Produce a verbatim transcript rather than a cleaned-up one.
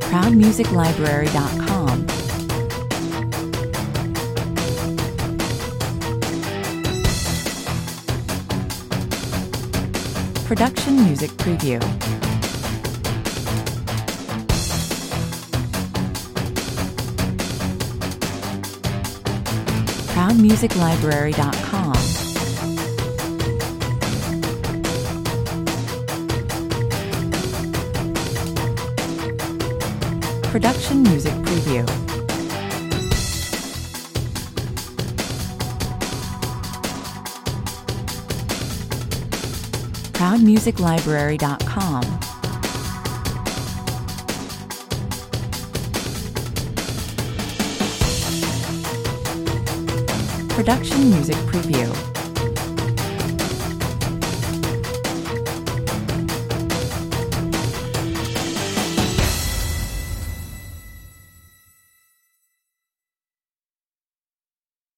proud music library dot com. Production Music Preview. proud music library dot com. Production Music Preview. proud music library dot com. Production Music Preview.